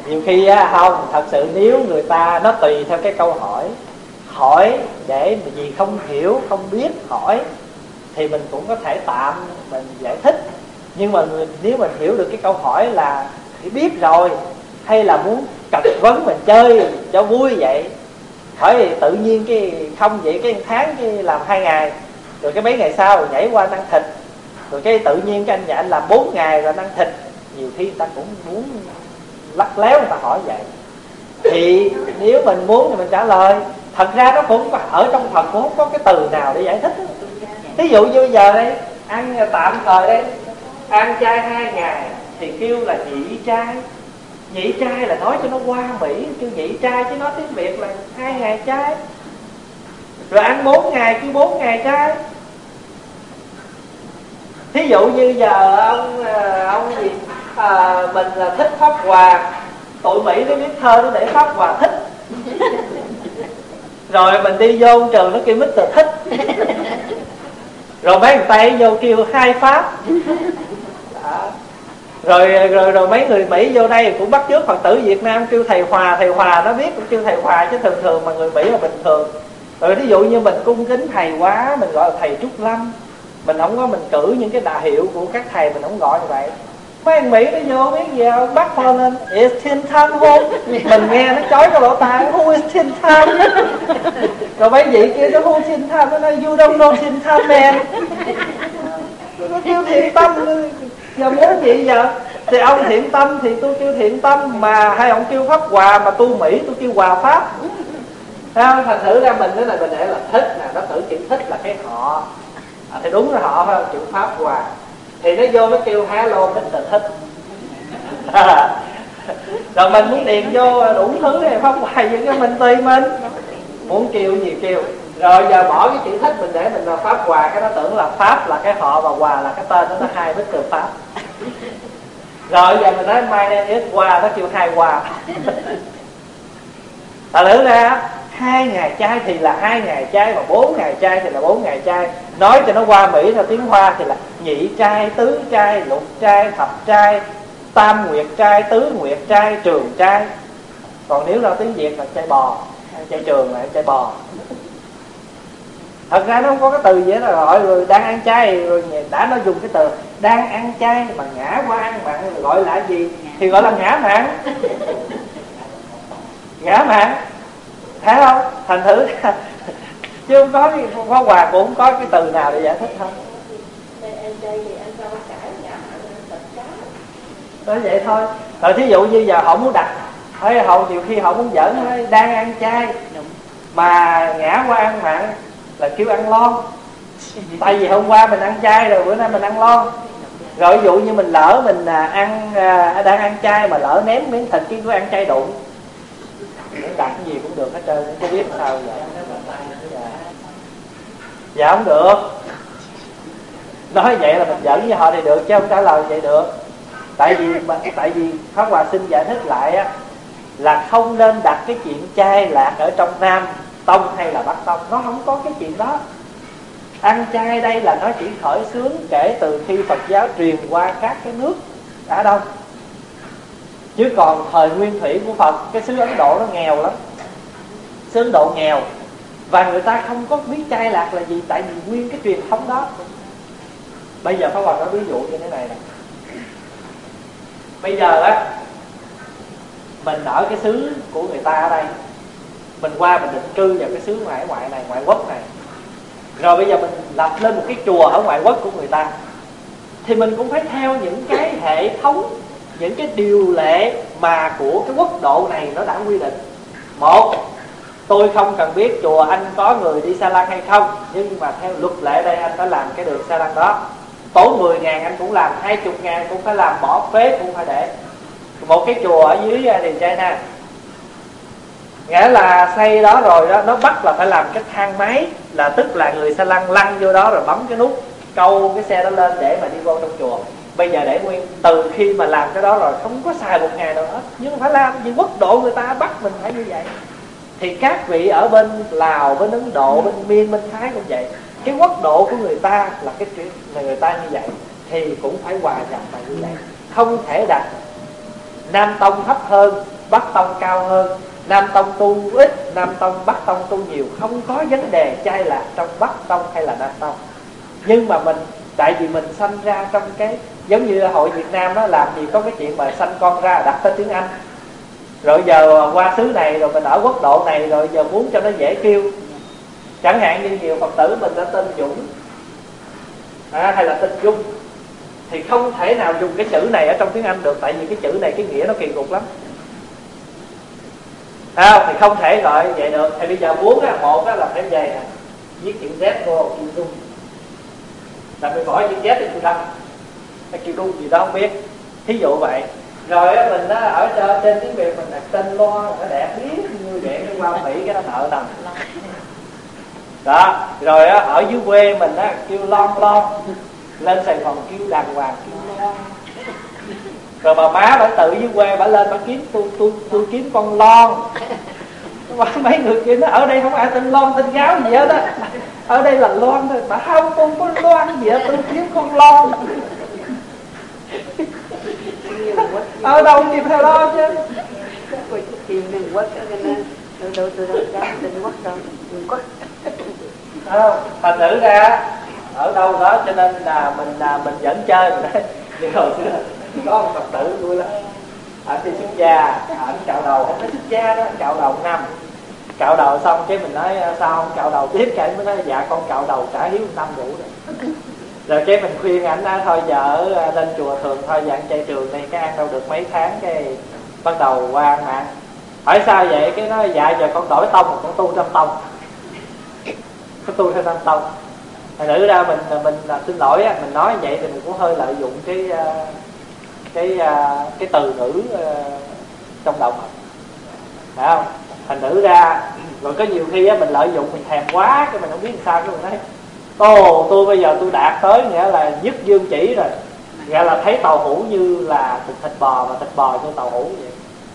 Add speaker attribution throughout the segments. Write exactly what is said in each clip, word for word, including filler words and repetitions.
Speaker 1: Nhiều khi á, không, thật sự nếu người ta nó tùy theo cái câu hỏi. Hỏi để vì không hiểu, không biết hỏi thì mình cũng có thể tạm mình giải thích. Nhưng mà người, nếu mình hiểu được cái câu hỏi là thì biết rồi, hay là muốn cật vấn mình chơi cho vui vậy, hỏi thì tự nhiên cái không vậy cái tháng cái làm hai ngày, rồi cái mấy ngày sau nhảy qua ăn thịt, rồi cái tự nhiên cái anh nhà anh làm bốn ngày rồi ăn thịt. Nhiều khi người ta cũng muốn lắc léo người ta hỏi vậy. Thì nếu mình muốn thì mình trả lời. Thật ra nó cũng ở trong Phật cũng không có cái từ nào để giải thích. Ví dụ như bây giờ đây ăn tạm thời đây, ăn chay hai ngày thì kêu là nhị trai. Nhị trai là nói cho nó qua mỹ, kêu nhị trai, chứ nói tiếng Việt là hai ngày chay. Rồi ăn bốn ngày kêu bốn ngày chay. Thí dụ như giờ ông ông gì à, mình là thích Pháp Hòa, tụi Mỹ nó viết thơ nó để Pháp Hòa thích. Rồi mình đi vô trường nó kêu mít tơ thích. Rồi mấy người Tây vô kêu hai Pháp. Đó. Rồi, rồi rồi mấy người Mỹ vô đây cũng bắt chước Phật tử Việt Nam kêu thầy Hòa, thầy Hòa nó biết cũng kêu thầy Hòa, chứ thường thường mà người Mỹ là bình thường. Rồi ví dụ như mình cung kính thầy quá, mình gọi là thầy Trúc Lâm. Mình không có mình cử những cái đại hiệu của các thầy, mình không gọi như vậy. Mấy anh Mỹ nó vô biết gì không, bắt phone lên It's Tin Tan home. Mình nghe nó chói cái lỗ tai, Who is Tin Tan? Rồi mấy vị kia nó Who Tin Tan, nó nói You don't know Tin Tan man. Nó kêu thiện tâm. Giờ muốn gì giờ? Thì ông thiện tâm thì tôi kêu thiện tâm, mà hai ông kêu Pháp Hòa, mà tôi Mỹ tôi kêu Hòa Pháp. Không? Thành thử ra mình đó là mình để là thích nè, nó tự chữ thích là cái họ. À, thì đúng rồi họ phải chữ Pháp Hòa. Thì nó vô nó kêu hello mít tơ thích. Rồi mình muốn điền vô đủ thứ này Pháp Hòa gì cái mình tùy mình. Muốn kêu gì kêu. Rồi giờ bỏ cái chữ thích mình để mình là Pháp Hòa, cái nó tưởng là Pháp là cái họ và Hòa là cái tên, nó hai mít tơ Pháp. Rồi giờ mình nói my name is Hòa, nó kêu hai Hòa. Ta lỡ ra hai ngày chay thì là hai ngày chay, mà bốn ngày chay thì là bốn ngày chay. Nói cho nó qua Mỹ theo tiếng Hoa thì là nhị trai, tứ trai, lục trai, thập trai, tam nguyệt trai, tứ nguyệt trai, trường trai. Còn nếu là tiếng Việt là trai bò, trai trường là trai bò. Thật ra nó không có cái từ gì đó gọi rồi đang ăn chay, rồi đã nó dùng cái từ đang ăn chay mà ngã qua ăn mặn gọi là gì thì gọi là ngã mặn. Ngã mặn, thấy không? Thành thử chứ không có Pháp Hòa cũng không có cái từ nào để giải thích không. Nói vậy thôi. Rồi thí dụ như giờ họ muốn đặt, hay họ nhiều khi họ muốn giỡn đang ăn chay mà ngã qua ăn mặn là kêu ăn lon. Tại vì hôm qua mình ăn chay rồi bữa nay mình ăn lon. Rồi ví dụ như mình lỡ mình ăn đang ăn chay mà lỡ ném miếng thịt kia cứ ăn chay đụng, mình đặt cái gì cũng được hết trơn, không biết sao vậy. Dạ, dạ không được. Nói vậy là mình giỡn với họ thì được, chứ không trả lời vậy được. Tại vì tại vì Pháp Hòa xin giải thích lại á, là không nên đặt cái chuyện chay lạc ở trong Nam Tông hay là Bắc Tông. Nó không có cái chuyện đó. Ăn chay đây là nó chỉ khởi xướng kể từ khi Phật giáo truyền qua các cái nước Á Đông. Chứ còn thời nguyên thủy của Phật, cái xứ Ấn Độ nó nghèo lắm. Xứ Ấn Độ nghèo, và người ta không có biết chay lạc là gì, tại vì nguyên cái truyền thống đó. Bây giờ Pháp Hòa nói ví dụ như thế này nè. Bây giờ á, mình ở cái xứ của người ta ở đây, mình qua mình định cư vào cái xứ ngoại ngoại này, ngoại quốc này. Rồi bây giờ mình lập lên một cái chùa ở ngoại quốc của người ta, thì mình cũng phải theo những cái hệ thống, những cái điều lệ mà của cái quốc độ này nó đã quy định. Một, tôi không cần biết chùa anh có người đi Sa Lăng hay không, nhưng mà theo luật lệ đây anh phải làm cái đường Sa Lăng đó. Tốn mười ngàn anh cũng làm, hai mươi ngàn cũng phải làm, bỏ phế cũng phải để. Một cái chùa ở dưới thì China, nghĩa là xây đó rồi đó, nó bắt là phải làm cái thang máy, là tức là người Sa Lăng lăn vô đó rồi bấm cái nút câu cái xe đó lên để mà đi vô trong chùa. Bây giờ để nguyên, từ khi mà làm cái đó rồi không có xài một ngày nào hết, nhưng phải làm vì quốc độ người ta bắt mình phải như vậy. Thì các vị ở bên Lào, bên Ấn Độ, bên Miên, bên Thái cũng vậy. Cái quốc độ của người ta là cái chuyện là người ta như vậy, thì cũng phải hòa nhập mà như vậy. Không thể đặt Nam Tông thấp hơn, Bắc tông cao hơn, Nam tông tu ít, Nam tông Bắc tông tu nhiều. Không có vấn đề chai lạc trong Bắc tông hay là Nam tông. Nhưng mà mình, tại vì mình sanh ra trong cái, giống như hội Việt Nam đó, làm gì có cái chuyện mà sanh con ra đặt tên tiếng Anh, rồi giờ qua xứ này rồi mình ở quốc độ này, rồi giờ muốn cho nó dễ kêu. Chẳng hạn như nhiều Phật tử mình đã tên Dũng à, hay là tên Dung, thì không thể nào dùng cái chữ này ở trong tiếng Anh được, tại vì cái chữ này cái nghĩa nó kỳ cục lắm à, thì không thể gọi vậy được. Thì bây giờ muốn á, một á là phải về nè, viết chữ Z vô kêu Dung, là mình bỏ chữ Z thì kêu Đâm, hay kêu Dung gì đó không biết, thí dụ vậy. Rồi á, mình á, ở trên tiếng Việt mình đặt tên Loan, nó đẹp biết như vậy, nó qua Mỹ cái nó nợ nằm đó. Rồi á, ở dưới quê mình á, kêu Lon Lon, lên Sài Gòn kêu đàng hoàng kêu Lon. Rồi bà má bà tự dưới quê bà lên bà kiếm tôi tôi tôi kiếm con Lon. Mấy người kia nó ở đây không ai tên Lon tên Gáo gì hết á, ở đây là Loan thôi. Bà không, con có Loan gì hết, tôi kiếm con Lon. Ở đâu tìm theo đó chứ.
Speaker 2: Tìm đừng quất cho nên đâu đâu tôi đâu dám đừng quất đâu, đừng quất.
Speaker 1: Thành thử ra ở đâu đó cho nên là mình là mình vẫn chơi mình đấy. Như hồi xưa có một Phật tử vui lắm, ảnh đi xuất gia, ảnh cạo đầu, không nói xuất gia đó, cạo đầu năm, cạo đầu xong cái mình nói sao không cạo đầu tiếp, cái mới nói dạ con cạo đầu trả hiếu năm đủ rồi. Rồi cái mình khuyên ảnh đó, thôi giờ lên chùa thường thôi, giờ ăn chay trường này cái ăn đâu được mấy tháng, cái bắt đầu qua ăn mà. Hỏi sao vậy? Cái nói dạ giờ con đổi tông, con tu trong tông, con tu theo năm tông. Thành thử ra mình mình là xin lỗi á, mình nói vậy thì mình cũng hơi lợi dụng cái cái cái từ ngữ trong đạo Phật, phải không? Thành thử ra rồi có nhiều khi á, mình lợi dụng mình thèm quá, cái mình không biết làm sao, cái mình nói ồ tôi bây giờ tôi đạt tới nghĩa là dứt dương chỉ rồi, nghĩa là thấy tàu hũ như là thịt bò và thịt bò như tàu hũ vậy.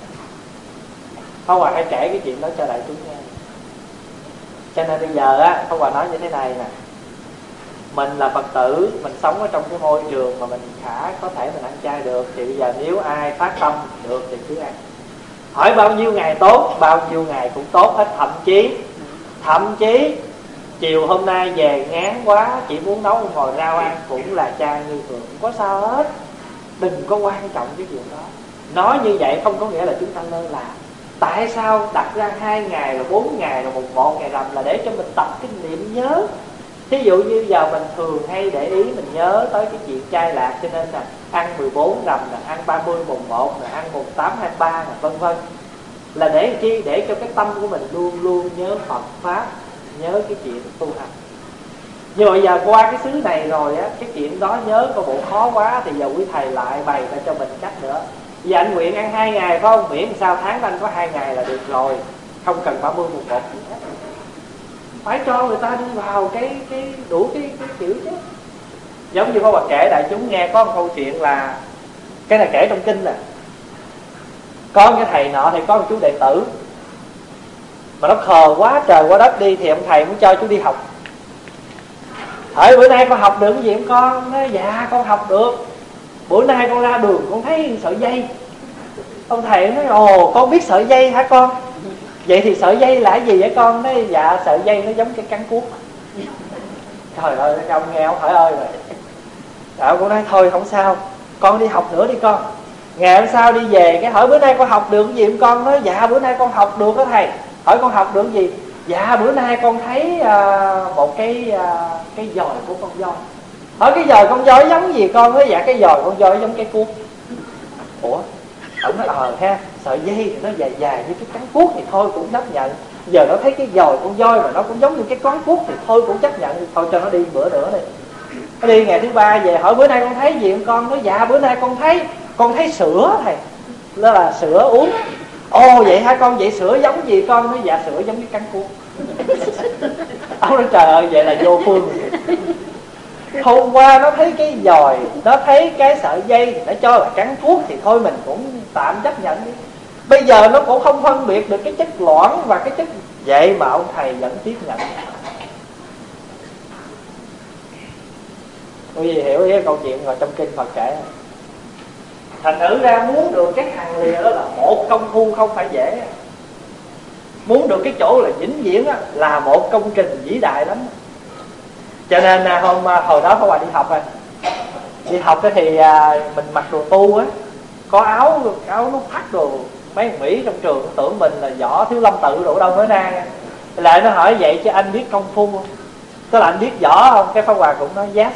Speaker 1: Pháp Hòa hay kể cái chuyện đó cho đại chúng nghe. Cho nên bây giờ á, Pháp Hòa nói như thế này nè, mình là Phật tử, mình sống ở trong cái môi trường mà mình khả có thể mình ăn chay được, thì bây giờ nếu ai phát tâm được thì cứ ăn. Hỏi bao nhiêu ngày tốt, bao nhiêu ngày cũng tốt hết. Thậm chí Thậm chí chiều hôm nay về ngán quá, chỉ muốn nấu ngồi rau ăn cũng là chay như thường, không có sao hết. Đừng có quan trọng cái chuyện đó. Nói như vậy không có nghĩa là chúng ta lơ là. Tại sao đặt ra hai ngày rồi bốn ngày rồi mùng một ngày rằm, là để cho mình tập cái niệm nhớ. Thí dụ như giờ mình thường hay để ý mình nhớ tới cái chuyện chay lạc, cho nên là ăn mười bốn rằm, là ăn ba mươi mùng một, là ăn mùng tám hai mươi ba, là vân vân. Là để làm chi? Để cho cái tâm của mình luôn luôn nhớ Phật Pháp, nhớ cái chuyện tu hành. Nhưng mà giờ qua cái xứ này rồi á, cái chuyện đó nhớ có bộ khó quá, thì giờ quý thầy lại bày ra cho mình cách nữa. Giờ anh nguyện ăn hai ngày phải không? Miễn sao tháng anh có hai ngày là được rồi, không cần ba mươi mùng một gì hết. Phải cho người ta đi vào cái cái đủ cái cái chữ chứ. Giống như có bà kể đại chúng nghe, có một câu chuyện là cái này kể trong kinh nè. Có một cái thầy nọ thì có một chú đệ tử mà nó khờ quá trời quá đất đi, thì ông thầy muốn cho chú đi học. Hỏi bữa nay con học được cái gì không con? Nói dạ con học được. Bữa nay con ra đường con thấy sợi dây. Ông thầy nói ồ con biết sợi dây hả con? Vậy thì sợi dây là cái gì vậy con? Nói dạ sợi dây nó giống cái cắn cuốc. Trời ơi ông nghe ông hỏi ơi rồi. Rồi con nói thôi không sao, con đi học nữa đi con. Ngày hôm sau đi về cái hỏi bữa nay con học được cái gì không con? Nói dạ bữa nay con học được đó thầy. Hỏi con học được cái gì? Dạ bữa nay con thấy uh, một cái uh, cái giòi của con voi. Hỏi cái giòi con voi giống gì con? Nói dạ cái giòi con voi giống cái cuốc. Ủa? Ông nói ờ ha, sợi dây thì nó dài dài như cái cắn cuốc thì thôi cũng chấp nhận. Giờ nó thấy cái giòi con voi mà nó cũng giống như cái cán cuốc thì thôi cũng chấp nhận, thì thôi cho nó đi bữa nữa đi. Nó đi ngày thứ ba về hỏi bữa nay con thấy gì không con? Nói dạ bữa nay con thấy con thấy sữa thầy. Đó là sữa uống. Ồ vậy hả con? Vậy sữa giống gì con? Nói dạ sữa giống cái cắn cuốc. Ông nói trời ơi vậy là vô phương. Hôm qua nó thấy cái giòi, nó thấy cái sợi dây thì nó cho là cắn cuốc, thì thôi mình cũng tạm chấp nhận đi. Bây giờ nó cũng không phân biệt được cái chất loãng và cái chất. Vậy mà ông thầy vẫn tiếp nhận. Quý vị hiểu cái câu chuyện rồi trong kinh Phật kể. Thành thử ra muốn được cái hàng lìa đó là một công phu không phải dễ. Muốn được cái chỗ là vĩnh viễn á, là một công trình vĩ đại lắm. Cho nên là hôm hồi đó Pháp Hòa đi học rồi, đi học thì mình mặc đồ tu á, có áo áo nút thắt đồ, mấy thằng Mỹ trong trường tưởng mình là võ Thiếu Lâm Tự đồ đâu mới ra. Lại nó hỏi vậy chứ anh biết công phu không? Tức là anh biết võ không? Cái Pháp Hòa cũng nói yes.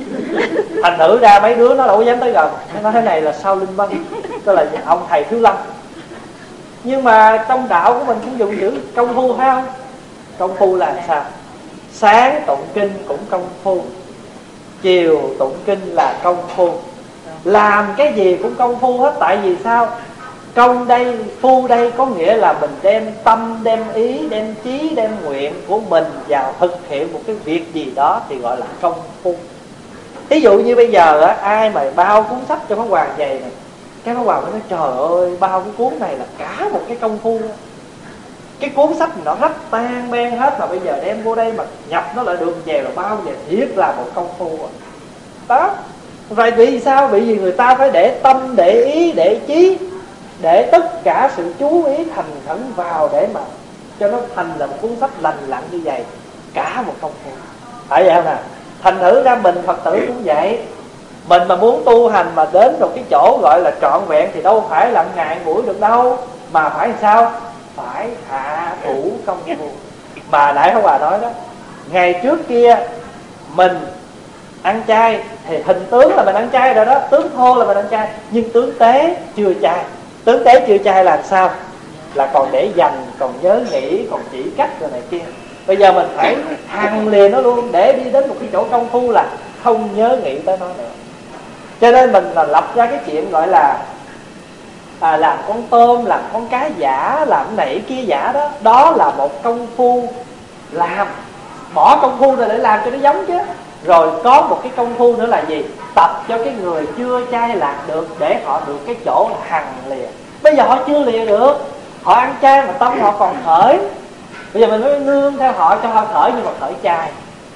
Speaker 1: Thành thử ra mấy đứa nó đâu có dám tới gần. Nó nói thế này là Sao Linh Vân, tức là ông thầy Thiếu Lâm. Nhưng mà trong đạo của mình cũng dùng chữ công phu phải không? Công phu là sao? Sáng tụng kinh cũng công phu, chiều tụng kinh là công phu. Làm cái gì cũng công phu hết. Tại vì sao? Công đây, phu đây có nghĩa là mình đem tâm, đem ý, đem chí, đem nguyện của mình vào thực hiện một cái việc gì đó thì gọi là công phu. Ví dụ như bây giờ á, ai mà bao cuốn sách cho Pháp Hòa vậy này, cái Pháp Hòa mới nói trời ơi, bao cái cuốn này là cả một cái công phu. Cái cuốn sách nó rách tan ben hết, mà bây giờ đem vô đây mà nhập nó lại đường dèo là bao giờ thiết là một công phu rồi. Đó. Vậy vì sao? Bởi vì người ta phải để tâm, để ý, để chí, để tất cả sự chú ý thành khẩn vào để mà cho nó thành là một cuốn sách lành lặn như vậy. Cả một công phu. Phải vậy không nào? Thành thử ra mình Phật tử cũng vậy. Mình mà muốn tu hành mà đến một cái chỗ gọi là trọn vẹn thì đâu phải là ngày buổi được đâu. Mà phải sao? Phải hạ thủ công phu. Mà nãy Pháp Hòa nói đó, ngày trước kia mình ăn chay thì hình tướng là mình ăn chay rồi đó, tướng thô là mình ăn chay, nhưng tướng tế chưa chay. Tướng tế chưa chay là sao? Là còn để dành, còn nhớ nghĩ, còn chỉ cách rồi này kia. Bây giờ mình phải thằng liền nó luôn, để đi đến một cái chỗ công phu là không nhớ nghĩ tới nó nữa. Cho nên mình là lập ra cái chuyện gọi là à, làm con tôm, làm con cá giả, làm này kia giả đó. Đó là một công phu làm. Bỏ công phu ra để làm cho nó giống chứ. Rồi có một cái công phu nữa là gì? Tập cho cái người chưa chay lạc được, để họ được cái chỗ là hằng lìa. Bây giờ họ chưa lìa được, họ ăn chay mà tâm họ còn khởi. Bây giờ mình mới nương theo họ cho họ khởi, nhưng mà khởi chay.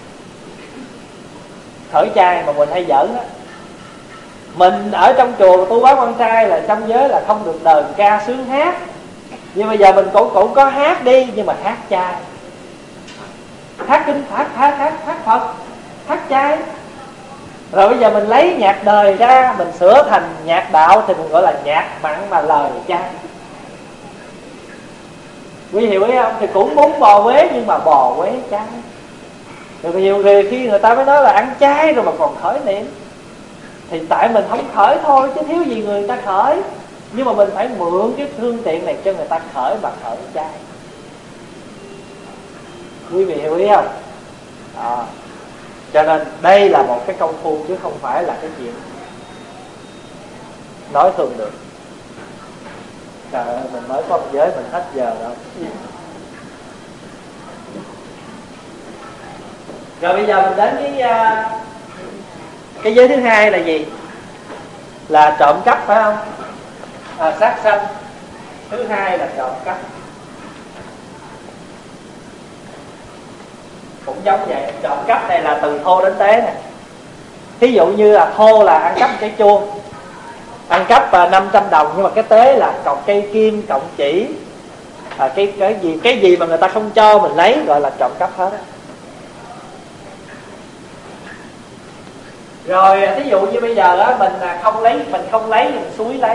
Speaker 1: Khởi chay mà mình hay giỡn á. Mình ở trong chùa tu bác con trai là trong giới là không được đờn ca sướng hát. Nhưng bây giờ mình cũng, cũng có hát đi, nhưng mà hát chay. Hát kinh hát, hát, hát, hát Phật, hát chay. Rồi bây giờ mình lấy nhạc đời ra, mình sửa thành nhạc đạo thì mình gọi là nhạc mặn mà lời chay. Quý hiểu ý không? Thì cũng muốn bò quế nhưng mà bò quế chay. Rồi nhiều người khi người ta mới nói là ăn chay rồi mà còn khởi niệm, thì tại mình không khởi thôi, chứ thiếu gì người ta khởi. Nhưng mà mình phải mượn cái phương tiện này cho người ta khởi mà khởi chay. Quý vị hiểu ý không? Đó. Cho nên đây là một cái công phu, chứ không phải là cái chuyện nói thường được. Trời ơi, mình mới có một giới mình hết giờ rồi. Rồi bây giờ mình đến cái cái giới thứ hai là gì? Là trộm cắp phải không? À, sát sanh. Thứ hai là trộm cắp. Cũng giống vậy. Trộm cắp này là từ thô đến tế nè. Thí dụ như là thô là ăn cắp cái chuông, ăn cắp năm trăm đồng, nhưng mà cái tế là cọc cây kim, cộng chỉ, à, cái, cái gì cái gì mà người ta không cho mình lấy gọi là trộm cắp hết á. Rồi thí dụ như bây giờ á, mình không lấy, mình không lấy, mình xúi lấy.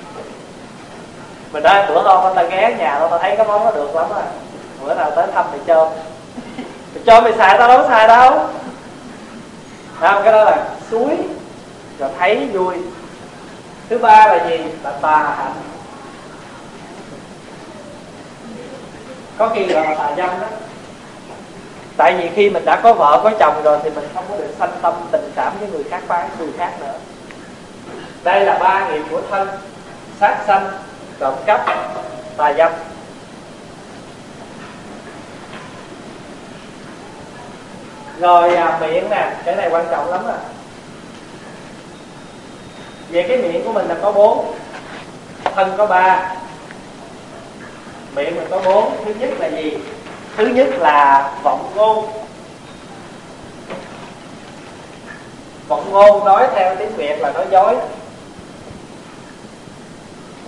Speaker 1: Mình nói bữa hôm ta ghé nhà tôi, ta thấy cái món nó được lắm á, bữa nào tới thăm thì cho thì cho mày xài, tao đâu có xài đâu. Không, cái đó là xúi rồi thấy vui. Thứ ba là gì? Là tà hạnh. Có khi gọi là tà dâm đó. Tại vì khi mình đã có vợ có chồng rồi thì mình không có được sanh tâm tình cảm với người khác, phái người khác nữa. Đây là ba nghiệp của thân: sát sanh, trộm cắp, tà dâm. Rồi à, miệng nè, cái này quan trọng lắm à. Về cái miệng của mình là có bốn, thân có ba, miệng mình có bốn. Thứ nhất là gì? Thứ nhất là vọng ngôn. Vọng ngôn nói theo tiếng Việt là nói dối.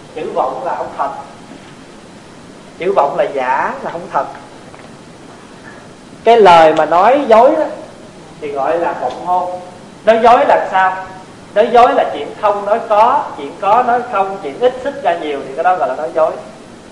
Speaker 1: chữ vọng là không thật, chữ vọng là giả, là không thật. Cái lời mà nói dối đó thì gọi là vọng ngôn. Nói dối là sao? Nói dối là chuyện không nói có, chuyện có nói không, chuyện ít xích ra nhiều, thì cái đó gọi là nói dối.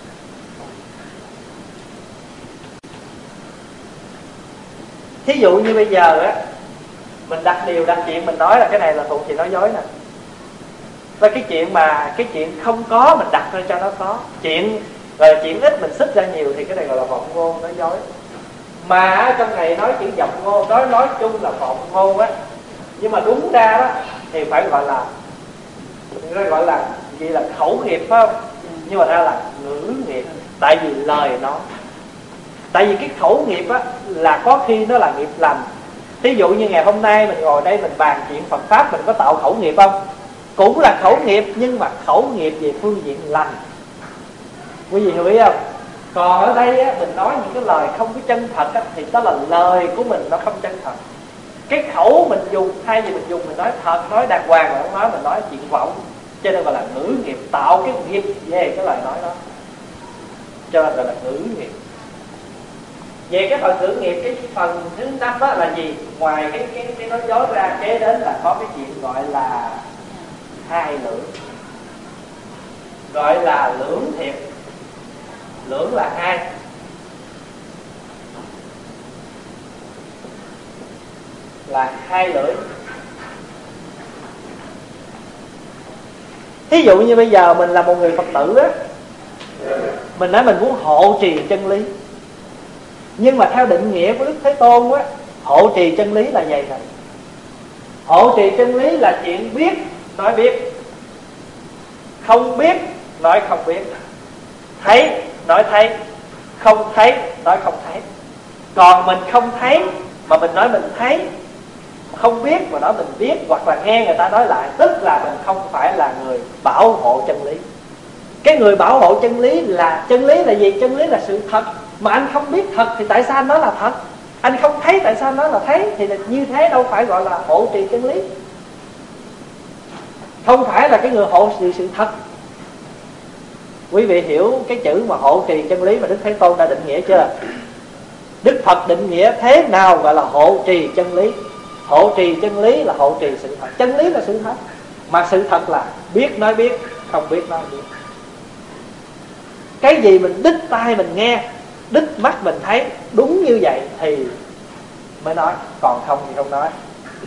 Speaker 1: Thí dụ như bây giờ á, mình đặt điều đặt chuyện, mình nói là cái này là thuộc chuyện nói dối nè. Và cái chuyện mà cái chuyện không có mình đặt ra cho nó có, chuyện rồi chuyện ít mình xích ra nhiều, thì cái này gọi là vọng ngôn, nói dối. Mà trong này nói chữ vọng ngôn, nói nói chung là vọng ngôn á, nhưng mà đúng ra đó thì phải gọi là gọi là gì, là khẩu nghiệp phải không? Nhưng mà ra là ngữ nghiệp, tại vì lời nói. Tại vì cái khẩu nghiệp á là có khi nó là nghiệp lành. Thí dụ như ngày hôm nay mình ngồi đây mình bàn chuyện Phật pháp, mình có tạo khẩu nghiệp không? Cũng là khẩu nghiệp, nhưng mà khẩu nghiệp về phương diện lành. Quý vị hiểu ý không? Còn ở đây á, mình nói những cái lời không có chân thật á, thì đó là lời của mình nó không chân thật. Cái khẩu mình dùng, thay vì mình dùng mình nói thật, nói đàng hoàng, mà không nói mình nói chuyện vọng, cho nên gọi là ngữ nghiệp, tạo cái nghiệp về cái lời nói đó, cho nên gọi là ngữ nghiệp. Về cái phần ngữ nghiệp, cái phần thứ năm đó là gì? Ngoài cái cái cái nói dối ra, kế đến là có cái chuyện gọi là hai lưỡng, gọi là lưỡng thiệt. Lưỡng là hai. Là hai lưỡi. Thí dụ như bây giờ mình là một người Phật tử á, mình nói mình muốn hộ trì chân lý, nhưng mà theo định nghĩa của Đức Thế Tôn á, hộ trì chân lý là vậy này. Hộ trì chân lý là chuyện biết nói biết, không biết nói không biết, thấy nói thấy, không thấy nói không thấy. Còn mình không thấy mà mình nói mình thấy, không biết mà nói mình biết, hoặc là nghe người ta nói lại, tức là mình không phải là người bảo hộ chân lý. Cái người bảo hộ chân lý là, chân lý là gì? Chân lý là sự thật. Mà anh không biết thật thì tại sao anh nói là thật? Anh không thấy tại sao anh nói là thấy? Thì là như thế đâu phải gọi là hộ trì chân lý. Không phải là cái người hộ trì sự thật. Quý vị hiểu cái chữ mà hộ trì chân lý mà Đức Thế Tôn đã định nghĩa chưa? Đức Phật định nghĩa thế nào gọi là hộ trì chân lý. Hộ trì chân lý là hộ trì sự thật. Chân lý là sự thật, mà sự thật là biết nói biết, không biết nói biết. Cái gì mình đích tai mình nghe, đích mắt mình thấy, đúng như vậy thì mới nói, còn không thì không nói.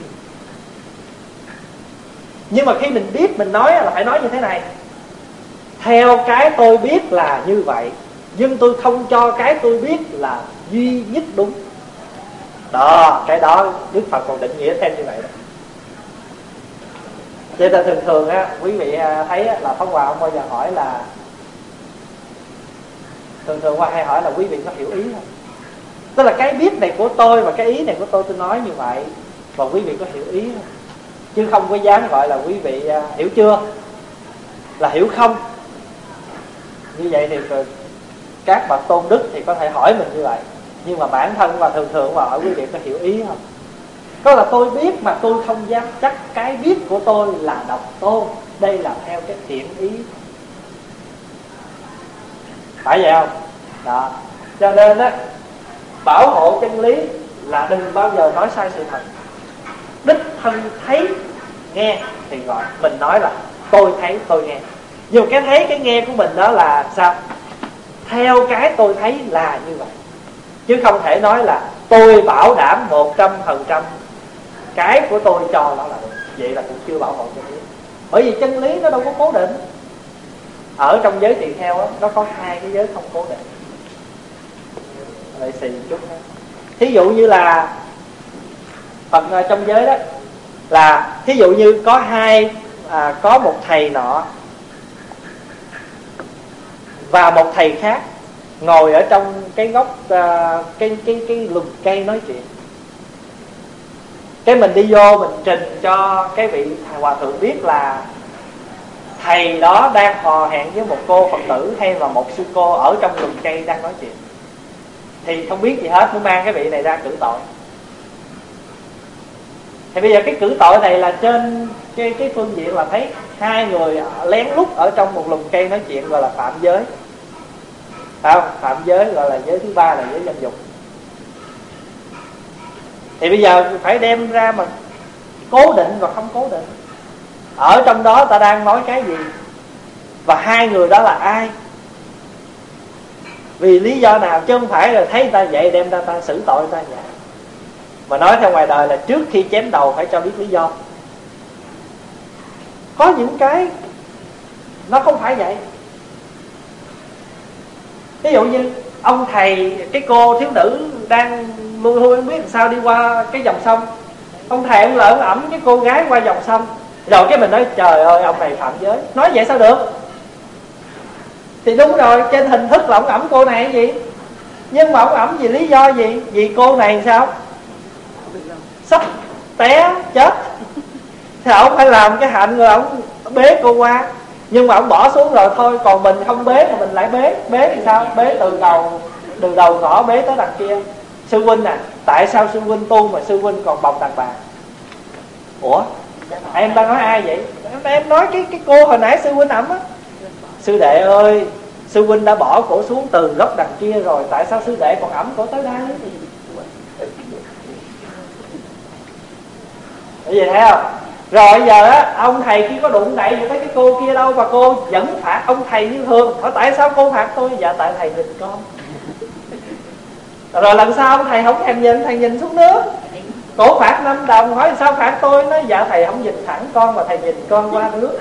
Speaker 1: Nhưng mà khi mình biết mình nói là phải nói như thế này: theo cái tôi biết là như vậy, nhưng tôi không cho cái tôi biết là duy nhất đúng. Đó, cái đó Đức Phật còn định nghĩa thêm như vậy đó. Cho nên thường thường á, quý vị thấy á, là Pháp Hòa không bao giờ hỏi là, thường thường Hòa hay hỏi là quý vị có hiểu ý không? Tức là cái biết này của tôi và cái ý này của tôi, tôi nói như vậy, và quý vị có hiểu ý không? Chứ không có dám gọi là quý vị hiểu chưa, là hiểu không. Như vậy thì các bậc tôn đức thì có thể hỏi mình như vậy. Nhưng mà bản thân và thường thường và hỏi quý vị có hiểu ý không? Có là tôi biết mà tôi không dám chắc cái biết của tôi là độc tôn, đây là theo cái thiện ý. Phải vậy không? Đó. Cho nên á, bảo hộ chân lý là đừng bao giờ nói sai sự thật. Đích thân thấy nghe thì gọi mình nói là tôi thấy tôi nghe. Nhưng cái thấy cái nghe của mình đó là sao? Theo cái tôi thấy là như vậy, chứ không thể nói là tôi bảo đảm một trăm phần trăm cái của tôi cho nó là được. Vậy là cũng chưa bảo hộ chân lý. Bởi vì chân lý nó đâu có cố định. Ở trong giới tỳ kheo đó, nó có hai cái giới không cố định. Lại xì một chút ha. Thí dụ như là Phật trong giới đó, là thí dụ như có hai à, có một thầy nọ và một thầy khác ngồi ở trong cái góc uh, cái cái cái lùm cây nói chuyện. Cái mình đi vô mình trình cho cái vị hòa thượng biết là thầy đó đang hò hẹn với một cô Phật tử hay là một sư cô ở trong lùm cây đang nói chuyện, thì không biết gì hết, muốn mang cái vị này ra cử tội. Thì bây giờ cái cử tội này là trên cái, cái phương diện là thấy hai người lén lút ở trong một lùm cây nói chuyện gọi là phạm giới. Không, phạm giới gọi là giới thứ ba là giới dâm dục. Thì bây giờ phải đem ra mà cố định và không cố định. Ở trong đó ta đang nói cái gì, và hai người đó là ai, vì lý do nào, chứ không phải là thấy ta vậy đem ra ta xử tội ta vậy. Mà nói theo ngoài đời là trước khi chém đầu phải cho biết lý do. Có những cái nó không phải vậy. Ví dụ như ông thầy, cái cô thiếu nữ đang lui hôi không biết làm sao đi qua cái dòng sông. Ông thầy ông lợi ông ẩm cái cô gái qua dòng sông. Rồi cái mình nói trời ơi ông này phạm giới. Nói vậy sao được? Thì đúng rồi, trên hình thức là ông ẩm cô này cái gì, nhưng mà ông ẩm vì lý do gì? Vì cô này sao sắp té chết thì ông phải làm cái hạnh rồi ông bế cô qua. Nhưng mà ông bỏ xuống rồi thôi, còn mình không bế mà mình lại bế. Bế thì sao? Bế từ đầu từ đầu ngõ bế tới đằng kia. Sư huynh à, tại sao sư huynh tu mà sư huynh còn bồng đàn bà? Ủa em đang nói ai vậy? Em nói cái cái cô hồi nãy sư huynh ẩm á. Sư đệ ơi, sư huynh đã bỏ cổ xuống từ góc đằng kia rồi, tại sao sư đệ còn ẩm cổ tới đây? Cái gì thấy không? Rồi bây giờ á, ông thầy kia có đụng đậy gì tới cái cô kia đâu mà cô vẫn phạt ông thầy như thường. Hỏi tại sao cô phạt tôi? Dạ tại thầy nhìn con. Rồi lần sau ông thầy không thèm nhìn, thầy nhìn xuống nước. Cổ phạt năm đồng, hỏi sao phạt tôi? Nói dạ thầy không nhìn thẳng con mà thầy nhìn con qua nước.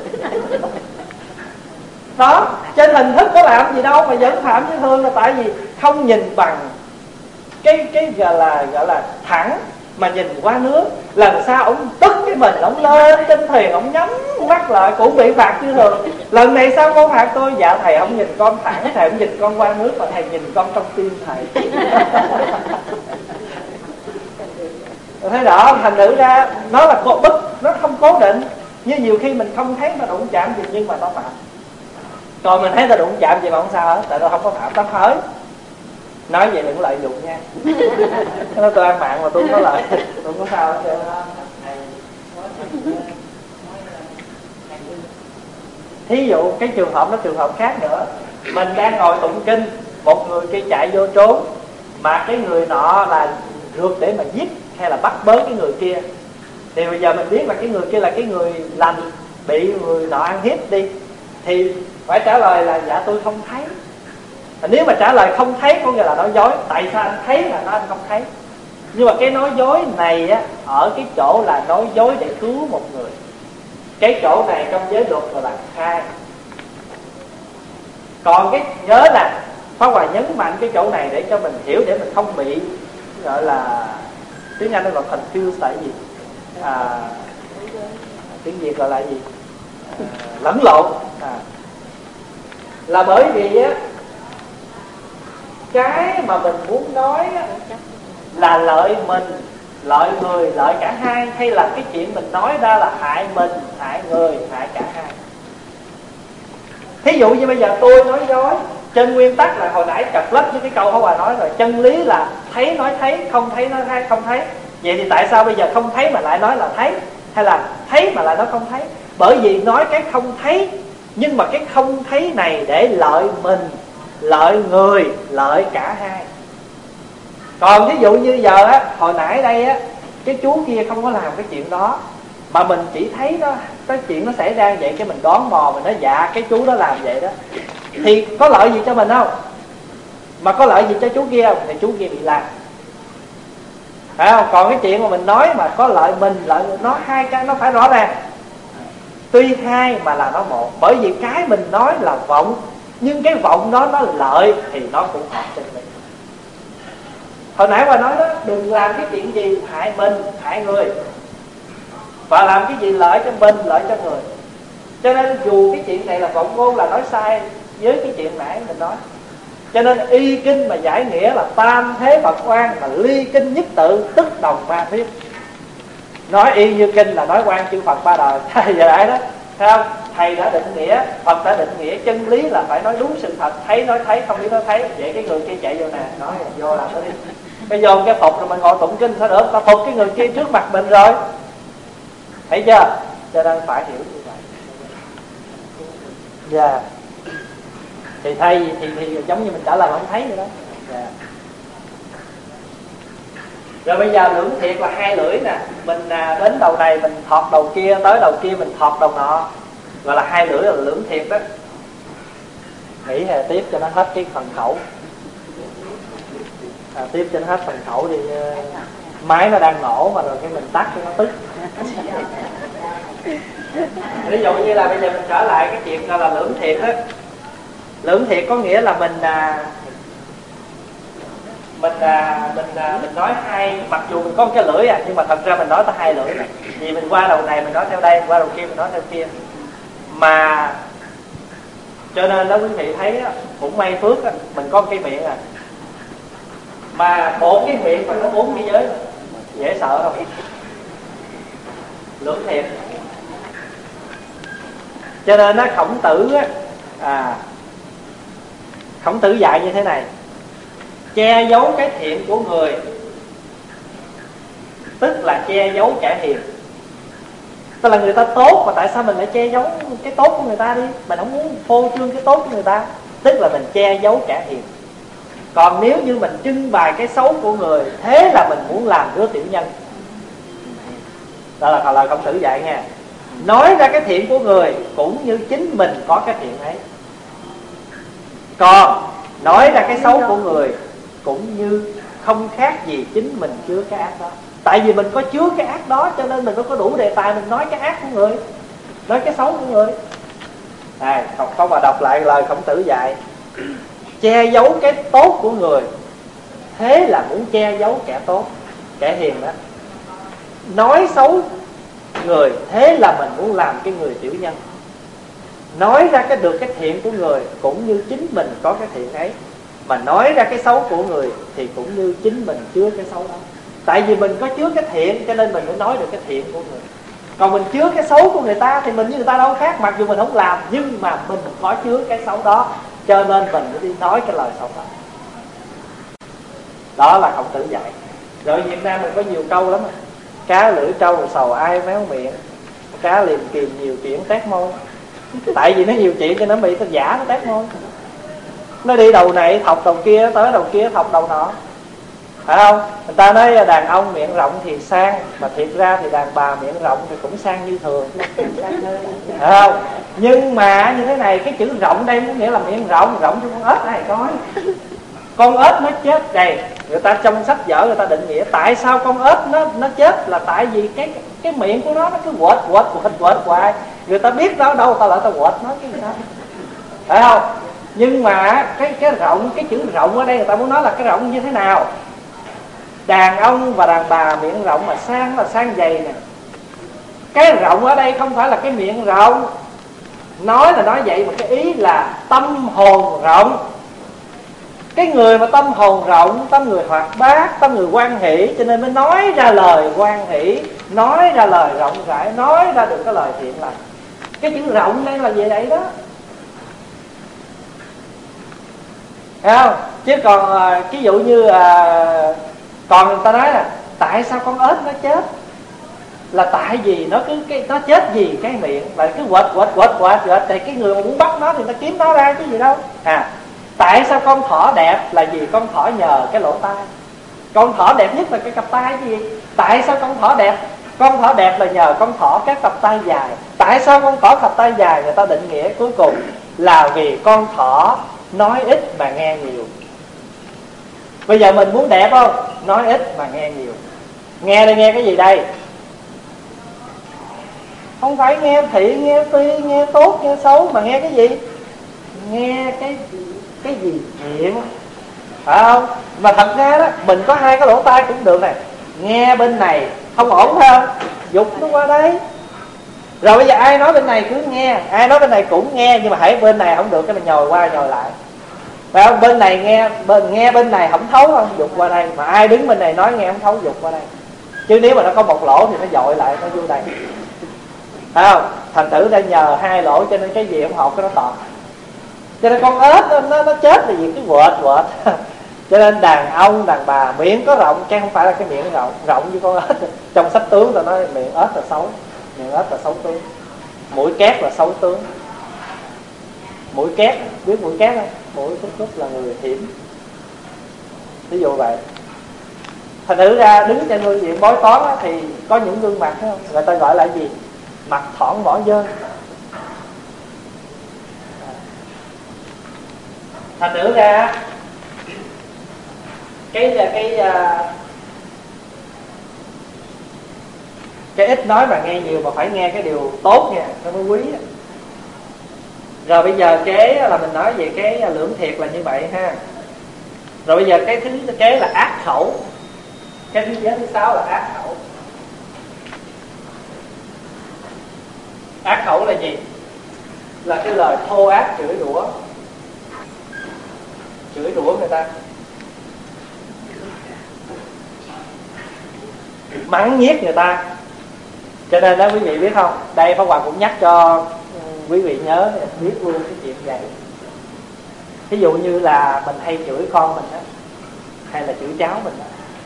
Speaker 1: Đó, trên hình thức có làm gì đâu mà vẫn phạm như thường, là tại vì không nhìn bằng cái cái gọi là gọi là thẳng mà nhìn qua nước. Lần sau ông tức cái mình, ông lên trên thuyền ông nhắm mắt lại cũng bị phạt như thường. Lần này sao cô phạt tôi? Dạ thầy không nhìn con thẳng, thầy không nhìn con qua nước mà thầy nhìn con trong tim thầy. Thấy rõ, thành thử ra nó là cố bức, nó không cố định. Như nhiều khi mình không thấy nó đụng chạm gì nhưng mà nó phạm. Còn mình thấy ta đụng chạm gì mà không sao hết, tại nó không có phạm tắm hới. Nói vậy đừng có lợi dụng nha. Nó tôi ăn mạng mà tôi không có lợi, tôi không có sao hết. Thí dụ cái trường hợp nó trường hợp khác nữa. Mình đang ngồi tụng kinh, một người kia chạy vô trốn, mà cái người nọ là rượt để mà giết hay là bắt bớ cái người kia. Thì bây giờ mình biết là cái người kia là cái người lành, bị người nọ ăn hiếp đi, thì phải trả lời là dạ tôi không thấy. Nếu mà trả lời không thấy có nghĩa là nói dối. Tại sao anh thấy là nói anh không thấy? Nhưng mà cái nói dối này á, ở cái chỗ là nói dối để cứu một người. Cái chỗ này trong giới luật gọi là khai. Còn cái nhớ là Pháp Hòa nhấn mạnh cái chỗ này để cho mình hiểu, để mình không bị gọi là, tiếng Anh nó gọi confuse là gì, à, tiếng Việt gọi là gì, à, lẫn lộn. À, là bởi vì á, cái mà mình muốn nói á, là lợi mình, lợi người, lợi cả hai, hay là cái chuyện mình nói ra là hại mình, hại người, hại cả hai. Thí dụ như bây giờ tôi nói dối, trên nguyên tắc là hồi nãy chật lấp với cái câu Pháp Hòa nói rồi, chân lý là thấy nói thấy, không thấy nói thấy không thấy. Vậy thì tại sao bây giờ không thấy mà lại nói là thấy, hay là thấy mà lại nói không thấy? Bởi vì nói cái không thấy, nhưng mà cái không thấy này để lợi mình, lợi người, lợi cả hai. Còn ví dụ như giờ á, hồi nãy đây á, cái chú kia không có làm cái chuyện đó, mà mình chỉ thấy đó, cái chuyện nó xảy ra vậy, cái mình đoán mò, mình nói dạ cái chú đó làm vậy đó, thì có lợi gì cho mình không? Mà có lợi gì cho chú kia không? Thì chú kia bị làm, phải không? Còn cái chuyện mà mình nói mà có lợi mình, lợi người, nó hai cái nó phải rõ ràng. Tuy hai mà là nó một. Bởi vì cái mình nói là vọng, nhưng cái vọng đó nó lợi thì nó cũng hợp tình mình. Hồi nãy bà nói đó, đừng làm cái chuyện gì hại mình, hại người, và làm cái gì lợi cho mình, lợi cho người. Cho nên dù cái chuyện này là vọng ngôn, là nói sai với cái chuyện nãy mình nói. Cho nên y kinh mà giải nghĩa là tam thế Phật oan, mà ly kinh nhất tự tức đồng ma thuyết. Nói y như kinh là nói oan chư Phật ba đời. Thầy giờ đại đó, thấy không? Thầy đã định nghĩa, Phật đã định nghĩa chân lý là phải nói đúng sự thật, thấy nói thấy, không biết nói thấy. Vậy cái người kia chạy vô nè, nói vô làm nó đi. Bây giờ cái phục rồi mình ngồi tụng kinh sao được? Ta phục cái người kia trước mặt mình rồi, thấy chưa? Cho nên phải hiểu như vậy. Dạ yeah. Thì thay thì, thì giống như mình trả lời không thấy vậy đó. Dạ yeah. Rồi bây giờ lưỡng thiệt là hai lưỡi nè. Mình à, đến đầu này mình thọt đầu kia, tới đầu kia mình thọt đầu nọ, gọi là hai lưỡi, là lưỡng thiệt đó. Nghĩ hè tiếp cho nó hết cái phần khẩu, à, tiếp cho nó hết phần khẩu đi. Máy nó đang nổ mà rồi cái mình tắt cho nó tức. Ví dụ như là bây giờ mình trở lại cái chuyện gọi là lưỡng thiệt đó. Lưỡng thiệt có nghĩa là mình à, mình à, mình à, mình nói hai, mặc dù mình có một cái lưỡi à, nhưng mà thật ra mình nói tới hai lưỡi này. Vì mình qua đầu này mình nói theo đây, qua đầu kia mình nói theo kia. Mà cho nên đó quý vị thấy á, cũng may phước á, mình có một cái miệng à, mà một cái miệng mà nó bốn cái giới, dễ sợ không? Lưỡng thiệt. Cho nên nó Khổng Tử á, à, Khổng Tử dạy như thế này: che giấu cái thiện của người tức là che giấu kẻ hiền. Tức là người ta tốt mà tại sao mình lại che giấu cái tốt của người ta đi? Mình không muốn phô trương cái tốt của người ta, tức là mình che giấu kẻ hiền. Còn nếu như mình trưng bày cái xấu của người, thế là mình muốn làm đứa tiểu nhân. Đó là lời Khổng Tử dạy nha. Nói ra cái thiện của người cũng như chính mình có cái thiện ấy, còn nói ra cái xấu của người cũng như không khác gì chính mình chứa cái ác đó. Tại vì mình có chứa cái ác đó cho nên mình mới có đủ đề tài mình nói cái ác của người, nói cái xấu của người. À, không mà đọc lại lời Khổng Tử dạy: che giấu cái tốt của người, thế là muốn che giấu kẻ tốt, kẻ hiền đó. Nói xấu người, thế là mình muốn làm cái người tiểu nhân. Nói ra cái được cái thiện của người cũng như chính mình có cái thiện ấy, mà nói ra cái xấu của người thì cũng như chính mình chứa cái xấu đó. Tại vì mình có chứa cái thiện cho nên mình mới nói được cái thiện của người. Còn mình chứa cái xấu của người ta thì mình với người ta đâu khác, mặc dù mình không làm nhưng mà mình có chứa cái xấu đó, cho nên mình mới đi nói cái lời xấu đó. Đó là Khổng Tử dạy. Rồi Việt Nam mình có nhiều câu lắm. Cá lưỡi trâu sầu ai méo miệng, cá liềm kìm nhiều chuyện tét môi. Tại vì nó nhiều chuyện cho nó bị nó giả, nó tét môi. Nó đi đầu này thọc đầu kia, tới đầu kia thọc đầu nọ, phải không? Người ta nói đàn ông miệng rộng thì sang, mà thiệt ra thì đàn bà miệng rộng thì cũng sang như thường, phải không? Nhưng mà như thế này, cái chữ rộng đây có nghĩa là miệng rộng, rộng cho con ếch này coi. Con ếch nó chết đây, người ta trong sách vở người ta định nghĩa tại sao con ếch nó nó chết là tại vì cái cái miệng của nó nó cứ quệt quệt quệt quệt hoài. Người ta biết đó đâu, ta lại ta quệt nó cái gì đó, phải không? Nhưng mà cái cái rộng, cái chữ rộng ở đây người ta muốn nói là cái rộng như thế nào? Đàn ông và đàn bà miệng rộng mà sang là sang dày nè. Cái rộng ở đây không phải là cái miệng rộng, nói là nói vậy mà cái ý là tâm hồn rộng. Cái người mà tâm hồn rộng, tâm người hoạt bát, tâm người hoan hỷ, cho nên mới nói ra lời hoan hỷ, nói ra lời rộng rãi, nói ra được cái lời thiện lành. Cái chữ rộng đây là về đây đó, thấy không? Chứ còn ví dụ như à, còn người ta nói là tại sao con ếch nó chết, là tại vì nó cứ cái nó chết vì cái miệng, là cứ quệt quệt quệt quệt quệt thì cái người mà muốn bắt nó thì nó kiếm nó ra chứ gì đâu. À, tại sao con thỏ đẹp, là vì con thỏ nhờ cái lỗ tai. Con thỏ đẹp nhất là cái cặp tai cái gì? Tại sao con thỏ đẹp? Con thỏ đẹp là nhờ con thỏ các cặp tai dài. Tại sao con thỏ cặp tai dài? Người ta định nghĩa cuối cùng là vì con thỏ nói ít mà nghe nhiều. Bây giờ mình muốn đẹp không? Nói ít mà nghe nhiều. Nghe đây nghe cái gì đây? Không phải nghe thiện, nghe tuy, nghe tốt, nghe xấu, mà nghe cái gì? Nghe cái cái gì thiện, phải không? Mà thật ra đó, mình có hai cái lỗ tai cũng được này. Nghe bên này không ổn phải không? Dục nó qua đây. Rồi bây giờ ai nói bên này cứ nghe, ai nói bên này cũng nghe, nhưng mà hãy bên này không được cái này nhồi qua nhồi lại, phải không? Bên này nghe bên nghe bên này không thấu không, dục qua đây. Mà ai đứng bên này nói nghe không thấu, dục qua đây. Chứ nếu mà nó có một lỗ thì nó dội lại, nó vô đây, phải không? Thành thử đã nhờ hai lỗ cho nên cái gì không học cái nó tọt. Cho nên con ếch nó, nó, nó chết là vì cái quệt quệt. Cho nên đàn ông, đàn bà miệng có rộng, chứ không phải là cái miệng rộng rộng như con ếch. Trong sách tướng ta nói miệng ếch là xấu, miệng ếch là xấu tướng, mũi kép là xấu tướng. Mũi két, biết mũi két không? Mũi Phúc Phúc là người hiểm, ví dụ vậy. Thành thử ra đứng trên phương diện bói toán á, thì có những gương mặt không? Người ta gọi là gì? Mặt thỏn mỏ dơn. Thành thử ra cái cái cái ít nói mà nghe nhiều, mà phải nghe cái điều tốt nha, nó mới quý. Rồi bây giờ kế là mình nói về cái lưỡng thiệt là như vậy ha. Rồi bây giờ cái thứ kế là ác khẩu. Cái thứ giới thứ sáu là ác khẩu. Ác khẩu là gì? Là cái lời thô ác chửi rủa, chửi rủa người ta, mắng nhiếc người ta. Cho nên đó quý vị biết không, đây Pháp Hòa cũng nhắc cho quý vị nhớ biết luôn cái chuyện vậy. Ví dụ như là mình hay chửi con mình đó, hay là chửi cháu mình đó.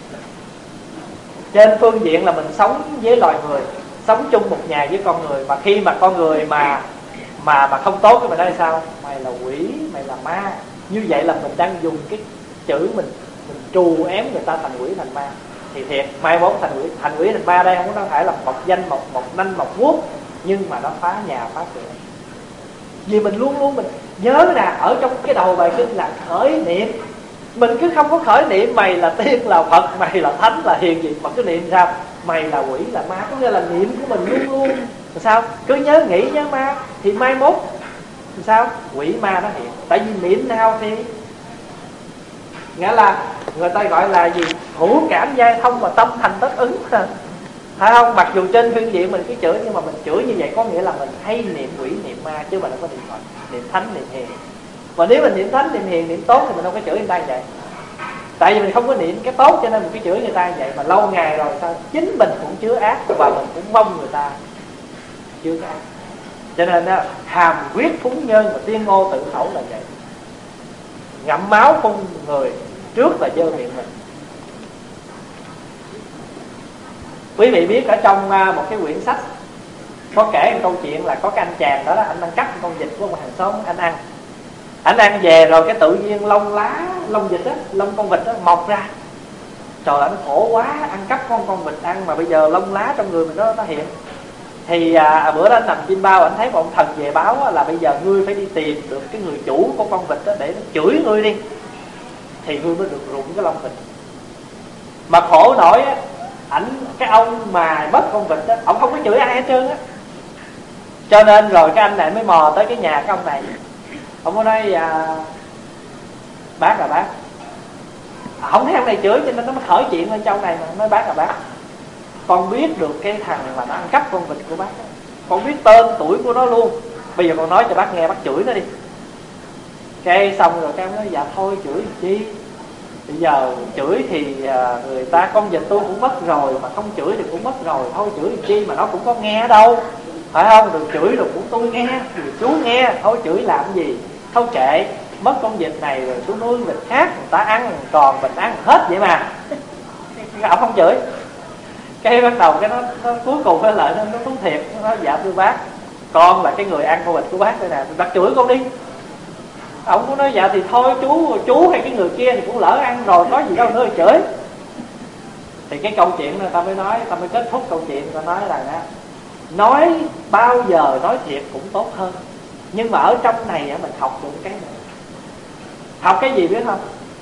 Speaker 1: Trên phương diện là mình sống với loài người, sống chung một nhà với con người, mà khi mà con người mà mà mà không tốt thì mình nói là sao? Mày là quỷ, mày là ma. Như vậy là mình đang dùng cái chữ mình mình trù ém người ta thành quỷ thành ma. Thì thiệt mai mốt thành quỷ thành quỷ thành ma đây không có phải là một danh một một nanh một vuốt, nhưng mà nó phá nhà phá cửa. Vì mình luôn luôn mình nhớ nè, ở trong cái đầu bài kinh là khởi niệm. Mình cứ không có khởi niệm mày là tiên là Phật, mày là thánh là hiền gì, mà cứ niệm sao? Mày là quỷ là ma. Có nghĩa là niệm của mình luôn luôn sao? Cứ nhớ nghĩ nhớ ma. Thì mai mốt sao? Quỷ ma nó hiện. Tại vì niệm nào thì nghĩa là người ta gọi là gì? Hữu cảm giai thông và tâm thành tất ứng. Phải không? Mặc dù trên phương diện mình cứ chửi, nhưng mà mình chửi như vậy có nghĩa là mình hay niệm quỷ niệm ma, chứ mà đâu có niệm Phật, niệm thánh niệm hiền. Và nếu mình niệm thánh niệm hiền niệm tốt thì mình không có chửi người ta như vậy. Tại vì mình không có niệm cái tốt cho nên mình cứ chửi người ta như vậy. Mà lâu ngày rồi sao? Chính mình cũng chứa ác, và mình cũng mong người ta chứa ác. Cho nên đó, hàm quyết phúng nhân và tiên ngô tự khẩu là vậy. Ngậm máu phun người trước là dơ miệng mình. Quý vị biết ở trong một cái quyển sách có kể một câu chuyện là có cái anh chàng đó, đó anh ăn cắp con vịt của một hàng xóm anh ăn. Anh ăn về rồi cái tự nhiên lông lá, lông vịt đó, lông con vịt đó mọc ra. Trời ơi, anh khổ quá, ăn cắp con con vịt ăn mà bây giờ lông lá trong người mình đó nó hiện. Thì à, bữa đó anh nằm trên bao, anh thấy một ông thần về báo á, là bây giờ ngươi phải đi tìm được cái người chủ của con vịt đó để nó chửi ngươi đi, thì ngươi mới được rụng cái lông vịt. Mà khổ nổi á, ảnh cái ông mà mất con vịt đó, ông không có chửi ai hết trơn á. Cho nên rồi cái anh này mới mò tới cái nhà cái ông này. Ông có nói à, bác là bác. À, không thấy ông này chửi cho nên nó mới khởi chuyện lên trong này, mà nói bác là bác, con biết được cái thằng mà nó ăn cắp con vịt của bác đó. Con biết tên tuổi của nó luôn. Bây giờ con nói cho bác nghe, bác chửi nó đi. Cái xong rồi cái ông nói dạ thôi chửi chi, bây giờ chửi thì à, người ta con vịt tôi cũng mất rồi, mà không chửi thì cũng mất rồi, thôi chửi chi mà nó cũng có nghe đâu, phải không? Được chửi rồi cũng tôi nghe, rồi chú nghe, thôi chửi làm gì, thôi kệ, mất con vịt này rồi tôi nuôi vịt khác người ta ăn, còn mình ăn hết vậy mà. Cái ông không chửi. Cái bắt đầu cái nó, nó cuối cùng cái lợi nó, nó thú thiệt, nó nói dạ thưa bác, con là cái người ăn con vịt của bác đây nè, bác chửi con đi. Ông cũng nói dạ thì thôi chú chú hay cái người kia thì cũng lỡ ăn rồi, có gì đâu nữa thì chửi. Thì cái câu chuyện này ta mới nói, ta mới kết thúc câu chuyện, ta nói rằng á, nói bao giờ nói thiệt cũng tốt hơn. Nhưng mà ở trong này á, mình học được cái này. Học cái gì biết không?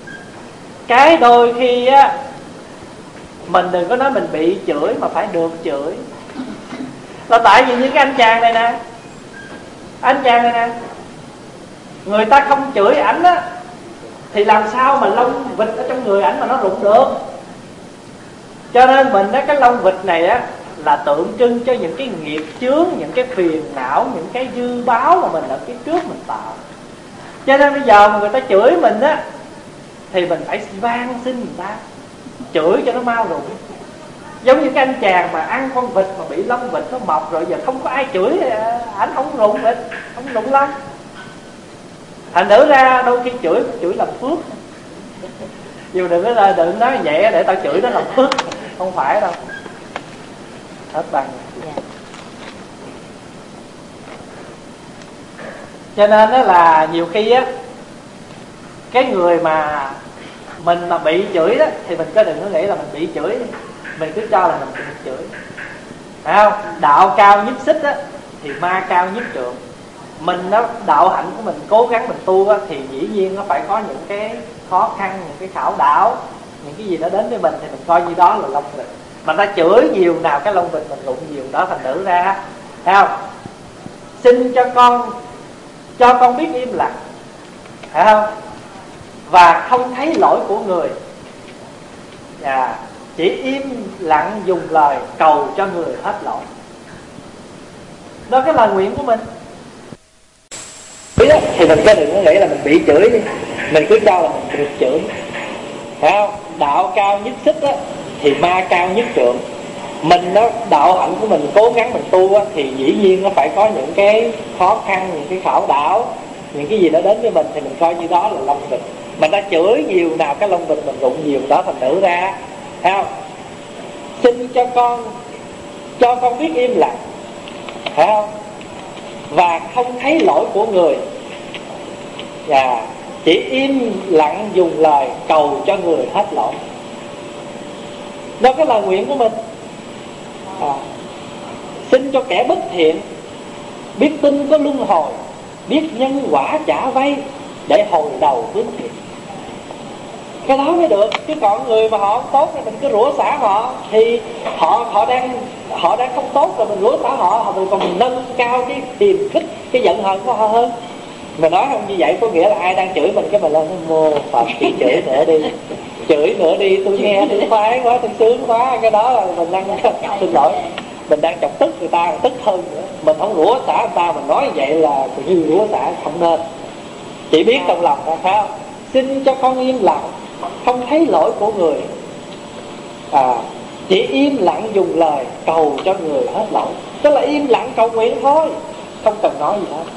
Speaker 1: Cái đôi khi á, mình đừng có nói mình bị chửi mà phải được chửi. Là tại vì như cái anh chàng này nè, anh chàng này nè, người ta không chửi ảnh á, thì làm sao mà lông vịt ở trong người ảnh mà nó rụng được. Cho nên mình á, cái lông vịt này á là tượng trưng cho những cái nghiệp chướng, những cái phiền não, những cái dư báo mà mình ở phía trước mình tạo. Cho nên bây giờ mà người ta chửi mình á, thì mình phải van xin người ta chửi cho nó mau rụng. Giống như cái anh chàng mà ăn con vịt mà bị lông vịt nó mọc rồi, giờ không có ai chửi ảnh không rụng vịt, không rụng lông. Thành thử ra đôi khi chửi chửi làm phước. Nhưng đừng có đừng nói vậy để tao chửi nó làm phước, không phải đâu. Hết bằng. Cho nên đó là nhiều khi á, cái người mà mình mà bị chửi đó thì mình có đừng có nghĩ là mình bị chửi, mình cứ cho là mình bị chửi, phải không? Đạo cao nhất xích á thì ma cao nhất trượng. Mình đó, đạo hạnh của mình cố gắng mình tu á, thì dĩ nhiên nó phải có những cái khó khăn, những cái khảo đảo, những cái gì đó đến với mình thì mình coi như đó là long vịt. Mà ta chửi nhiều nào cái long vịt mình rụng nhiều đó, thành nữ ra, thấy không? Xin cho con, cho con biết im lặng, phải không? Và không thấy lỗi của người, à, chỉ im lặng dùng lời cầu cho người hết lỗi. Đó cái lời nguyện của mình. Thì mình có đừng có nghĩ là mình bị chửi đi, mình cứ cho là mình bị chửi, phải không? Đạo cao nhất xích á thì ma cao nhất trượng. Mình đó, đạo hạnh của mình cố gắng mình tu á, thì dĩ nhiên nó phải có những cái khó khăn, những cái khảo đảo, những cái gì đó đến với mình thì mình coi như đó là long vịt. Mà ta chửi nhiều nào cái long vịt mình rụng nhiều đó, thành nữ ra, thấy không? Xin cho con, cho con biết im lặng, phải không? Và không thấy lỗi của người, và chỉ im lặng dùng lời cầu cho người hết lỗi. Đó cái lời nguyện của mình. à, Xin cho kẻ bất thiện biết tin có luân hồi, biết nhân quả trả vay để hồi đầu hướng thiện. Cái đó mới được. Chứ còn người mà họ không tốt thì mình cứ rủa xả họ, thì họ họ đang họ đang không tốt rồi mình rủa xả họ, mình còn mình nâng cao cái hiềm khích, cái giận hờn của họ hơn. Mà nói không như vậy có nghĩa là ai đang chửi mình cái mình lên mô Phật chỉ chửi nữa đi, chửi nữa đi, tôi nghe tôi khoái quá, tôi sướng quá. Cái đó là mình đang xin lỗi, mình đang chọc tức người ta, tức hơn nữa. Mình không rủa xả người ta, mình nói vậy là như rủa xả không nên. Chỉ biết trong lòng ta, phải không? Xin cho con im lặng, không thấy lỗi của người, à, chỉ im lặng dùng lời cầu cho người hết lỗi. Tức là im lặng cầu nguyện thôi, không cần nói gì hết.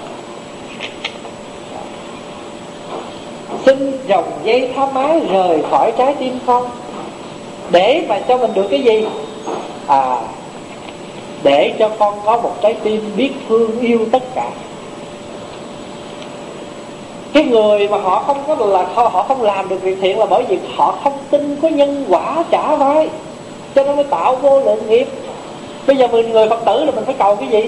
Speaker 1: Xin dòng dây tham ái rời khỏi trái tim con, để mà cho mình được cái gì? À, để cho con có một trái tim biết thương yêu tất cả. Cái người mà họ không có là họ không làm được việc thiện là bởi vì họ không tin có nhân quả trả vay, cho nên mới tạo vô lượng nghiệp. Bây giờ mình người Phật tử là mình phải cầu cái gì?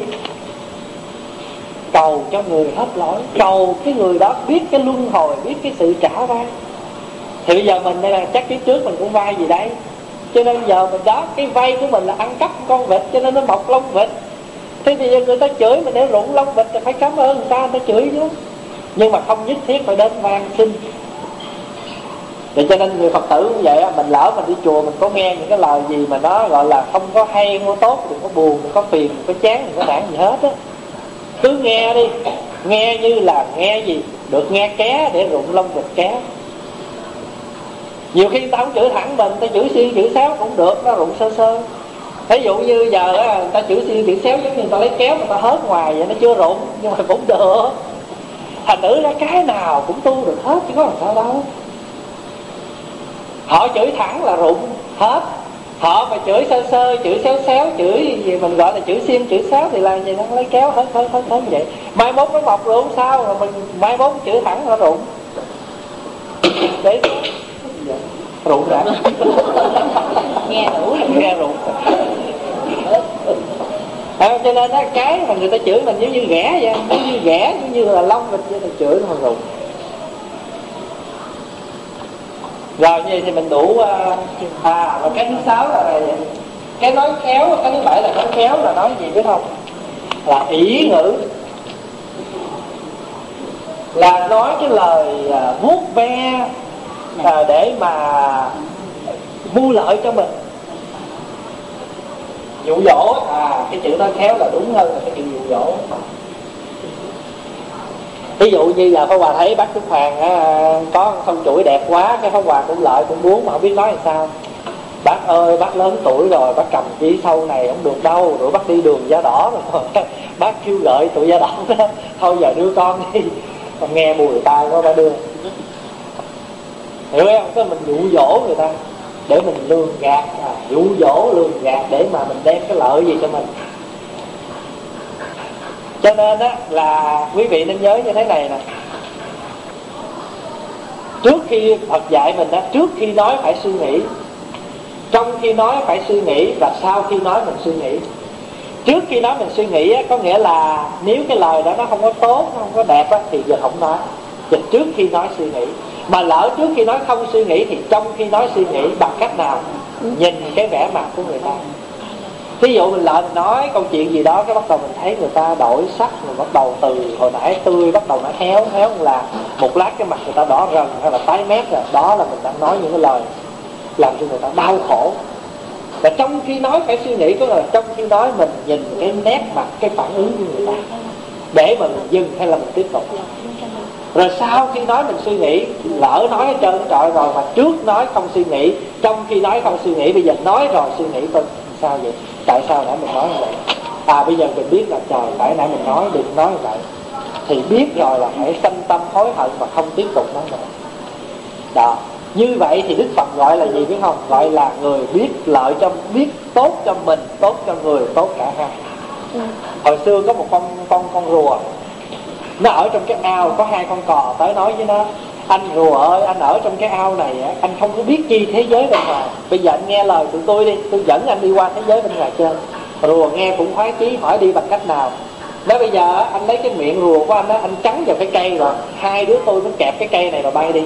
Speaker 1: Cầu cho người hết lỗi, cầu cái người đó biết cái luân hồi, biết cái sự trả vay. Thì bây giờ mình đây là chắc kiếp trước mình cũng vay gì đấy, cho nên giờ mình đó, cái vay của mình là ăn cắp con vịt, cho nên nó mọc lông vịt. Thế thì người ta chửi mình để rụng lông vịt thì phải cảm ơn người ta, người ta chửi chứ. Nhưng mà không nhất thiết phải đến van xin. Vậy cho nên người Phật tử cũng vậy á, mình lỡ mình đi chùa mình có nghe những cái lời gì mà nó gọi là không có hay, không có tốt, đừng có buồn, đừng có phiền, đừng có chán, đừng có nản gì hết á. Cứ nghe đi, nghe như là nghe gì? Được nghe ké để rụng lông vịt ké. Nhiều khi người ta không chửi thẳng mình, người ta chửi xiên chửi xéo cũng được, nó rụng sơ sơ. Ví dụ như giờ á, người ta chửi xiên chửi xéo giống như người ta lấy kéo người ta hớt ngoài vậy, nó chưa rụng nhưng mà cũng được. Thành nữ ra cái nào cũng tu được hết chứ có làm sao đâu. Họ chửi thẳng là rụng hết, họ mà chửi sơ sơ, chửi xéo xéo, chửi gì mình gọi là chửi xiêm chửi xéo thì là gì, nó lấy kéo hết hết hết hết vậy. Mai mốt nó mọc rụng sao mà mình mai mốt chửi thẳng nó rụng. Đấy, rụng đã.
Speaker 2: Nghe đủ là
Speaker 1: nghe rụng. À, cho nên đó, cái mà người ta chửi mình giống như ghẻ vậy, giống như ghẻ, giống như là lông vịt vậy, chửi nó rụng. Rồi như vậy thì mình đủ. À, và cái thứ sáu là cái nói khéo, cái thứ bảy là nói khéo là nói gì biết không? Là ỷ ngữ, là nói cái lời vuốt ve à, để mà mưu lợi cho mình, dụ dỗ. À, cái chữ nói khéo là đúng hơn là cái chữ dụ dỗ. Ví dụ như là Pháp Hòa thấy bác Trúc Hoàng á, có con chuỗi đẹp quá, cái Pháp Hòa cũng lợi cũng muốn mà không biết nói làm sao. Bác ơi, bác lớn tuổi rồi, bác cầm chỉ sau này không được đâu, rồi bác đi đường da đỏ rồi. Bác kêu gợi tụi da đỏ đó, thôi giờ đưa con đi. Còn nghe mùi tai quá bác đưa. Hiểu không? Tức là mình dụ dỗ người ta để mình lường gạt, à, dụ dỗ lường gạt để mà mình đem cái lợi gì cho mình. Cho nên á là quý vị nên nhớ như thế này nè, trước khi Phật dạy mình đó, trước khi nói phải suy nghĩ, trong khi nói phải suy nghĩ, và sau khi nói mình suy nghĩ. Trước khi nói mình suy nghĩ á, có nghĩa là nếu cái lời đó nó không có tốt, nó không có đẹp á, thì giờ không nói. Giờ trước khi nói suy nghĩ. Mà lỡ trước khi nói không suy nghĩ, thì trong khi nói suy nghĩ bằng cách nào? Nhìn cái vẻ mặt của người ta. Ví dụ mình lỡ mình nói câu chuyện gì đó, cái bắt đầu mình thấy người ta đổi sắc, mình bắt đầu từ hồi nãy tươi bắt đầu nó héo héo, là một lát cái mặt người ta đỏ rần hay là tái mét rồi, đó là mình đang nói những cái lời làm cho người ta đau khổ. Và trong khi nói phải suy nghĩ, có là trong khi nói mình nhìn cái nét mặt, cái phản ứng của người ta để mà mình dừng hay là mình tiếp tục. Rồi sau khi nói mình suy nghĩ, lỡ nói hết trơn trọi rồi mà trước nói không suy nghĩ, trong khi nói không suy nghĩ, bây giờ nói rồi suy nghĩ tôi sao vậy? Tại sao nãy mình nói như vậy? À bây giờ mình biết là trời, tại nãy mình nói đừng nói như vậy. Thì biết rồi là phải sanh tâm hối hận và không tiếp tục nói nữa. Đó. Như vậy thì Đức Phật gọi là gì biết không? Gọi là người biết lợi cho, biết tốt cho mình, tốt cho người, tốt cả hai. Hồi xưa có một con con con rùa, nó ở trong cái ao, có hai con cò tới nói với nó: anh rùa ơi, anh ở trong cái ao này á, anh không có biết chi thế giới bên ngoài. Bây giờ anh nghe lời tụi tôi đi, tôi dẫn anh đi qua thế giới bên ngoài chơi. Rùa nghe cũng khoái chí, hỏi đi bằng cách nào. Nói bây giờ anh lấy cái miệng rùa của anh á, anh trắng vào cái cây rồi hai đứa tôi nó kẹp cái cây này rồi bay đi.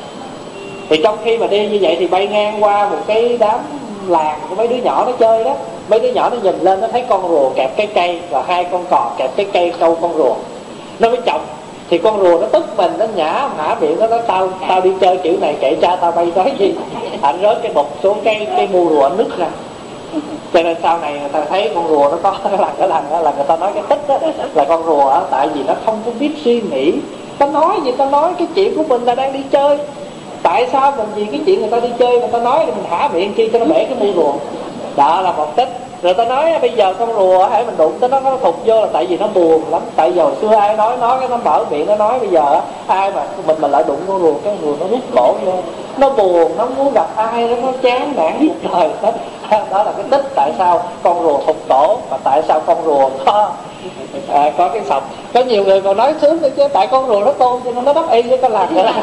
Speaker 1: Thì trong khi mà đi như vậy thì bay ngang qua một cái đám làng của mấy đứa nhỏ nó chơi đó. Mấy đứa nhỏ nó nhìn lên, nó thấy con rùa kẹp cái cây và hai con cò kẹp cái cây câu con rùa. Nó mới chọc. Thì con rùa nó tức mình, nó nhả hả miệng nó nói: tao tao đi chơi kiểu này kệ cha tao bay tới gì. Anh rớt cái bụt xuống cái cái mu rùa nứt ra. Cho nên sau này người ta thấy con rùa nó có cái lần cái lần đó là người ta nói cái tích đó, là con rùa đó, tại vì nó không có biết suy nghĩ. Ta nói gì ta nói, cái chuyện của mình là đang đi chơi. Tại sao mình vì cái chuyện người ta đi chơi người ta nói thì mình hả miệng chi cho nó bể cái mu rùa. Đó là một tích. Rồi ta nói bây giờ con rùa hãy mình đụng tới nó, nó thụt vô là tại vì nó buồn lắm. Tại vì hồi xưa ai nói nó cái nó mở miệng nó nói, bây giờ ai mà mình mà lại đụng con rùa, cái rùa nó rút cổ vô, nó buồn, nó muốn gặp ai đó, nó chán nản cuộc đời đó. Đó là cái tích tại sao con rùa thụt cổ, và tại sao con rùa có à, có cái sọc. Có nhiều người còn nói sướng nữa chứ, tại con rùa nó tôn cho nên nó đắp y với con làm vậy.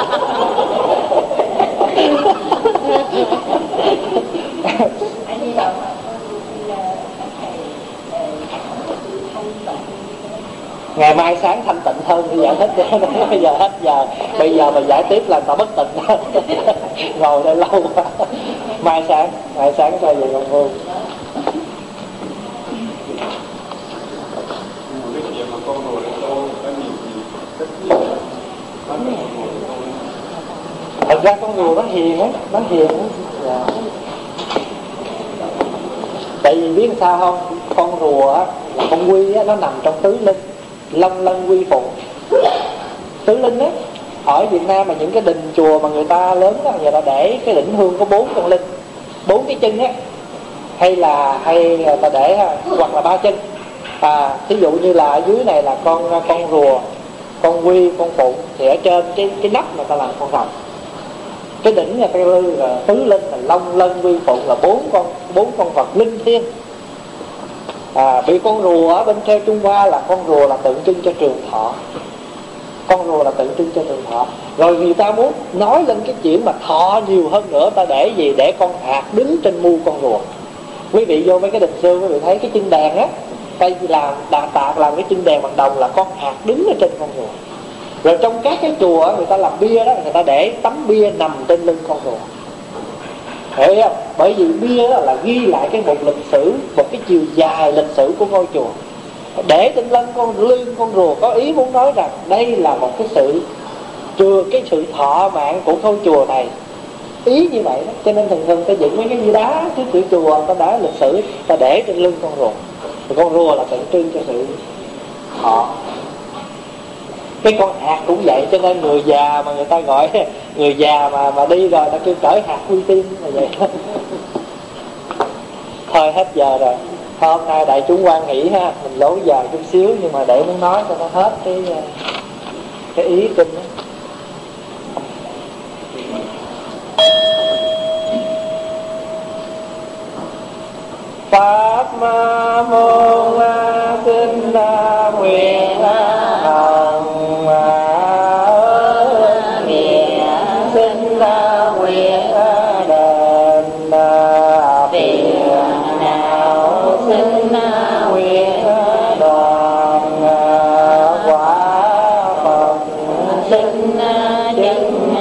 Speaker 1: Ngày mai sáng thanh tịnh hơn thì giải thích. Bây giờ hết giờ, bây giờ mà giải tiếp là tao bất tịnh. Ngồi đây lâu quá. Mai sáng, mai sáng cho gì còn vui. Thật ra con rùa nó hiền á, nó hiền á. Dạ. Tại vì biết sao không, con rùa á, là con quy á, nó nằm trong tứ linh, long lân quy phụ. Tứ linh á, ở Việt Nam mà những cái đình chùa mà người ta lớn đó, người ta để cái đỉnh hương có bốn con linh, bốn cái chân á, hay là hay người ta để hoặc là ba chân. À, thí dụ như là ở dưới này là con con rùa, con quy, con phụng, thì ở trên cái cái nắp người ta làm con rồng. Cái đỉnh người ta lư là tứ linh, là long lân quy phụng, là bốn con bốn con vật linh thiêng. À, bị con rùa ở bên theo Trung Hoa là con rùa là tượng trưng cho trường thọ. Con rùa là tượng trưng cho trường thọ. Rồi người ta muốn nói lên cái chuyện mà thọ nhiều hơn nữa, ta để gì? Để con hạt đứng trên mu con rùa. Quý vị vô mấy cái đình xưa quý vị thấy cái chân đèn á, tay làm đàn tạc làm cái chân đèn bằng đồng là con hạt đứng ở trên con rùa. Rồi trong các cái chùa người ta làm bia đó, người ta để tấm bia nằm trên lưng con rùa. Hiểu không? Bởi vì bia đó là ghi lại cái một lịch sử, một cái chiều dài lịch sử của ngôi chùa. Để trên lưng con lưng con rùa có ý muốn nói rằng đây là một cái sự chùa, cái sự thọ mạng của ngôi chùa này. Ý như vậy đó. Cho nên thường thường ta dựng mấy cái gì đá trước cửa chùa, ta đã lịch sử, ta để trên lưng con rùa. Thì con rùa là tượng trưng cho sự thọ. Cái con hạt cũng vậy, cho nên người già mà người ta gọi người già mà mà đi rồi ta kêu cởi hạt quy tiên là vậy. Thôi hết giờ rồi. Hôm nay đại chúng quan nghỉ ha, mình lố giờ chút xíu nhưng mà để muốn nói cho nó hết cái cái ý kinh đó. Pháp Ma Mâu La Tinh La Nguyện
Speaker 3: sinh chẳng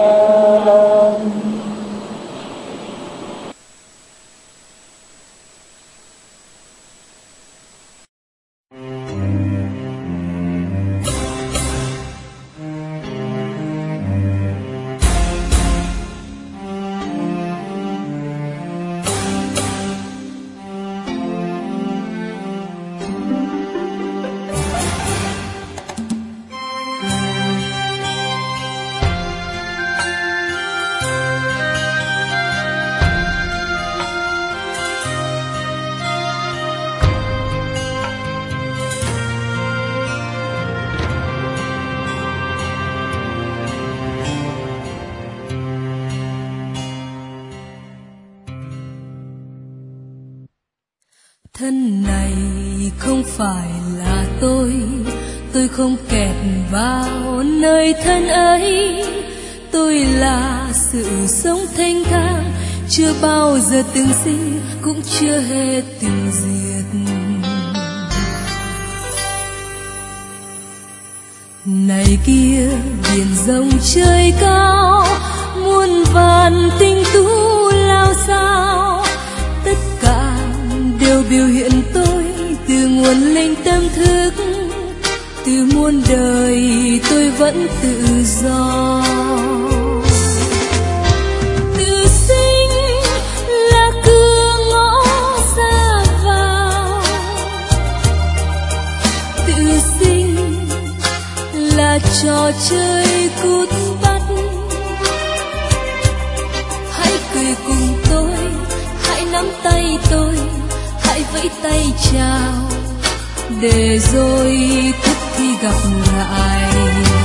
Speaker 4: thân này không phải là tôi, tôi không kẹt vào nơi thân ấy. Tôi là sự sống thanh thang, chưa bao giờ từng sinh, cũng chưa hề từng diệt. Này kia biển rộng trời cao, muôn vàn tinh tú lao sao, tất cả đều biểu hiện tôi từ nguồn linh tâm thức. Từ muôn đời tôi vẫn tự do. Tự sinh là cửa ngõ ra vào, tự sinh là trò chơi cút bắt. Hãy cười cùng tôi, hãy nắm tay tôi, hãy vẫy tay chào, để rồi thức khi gặp lại.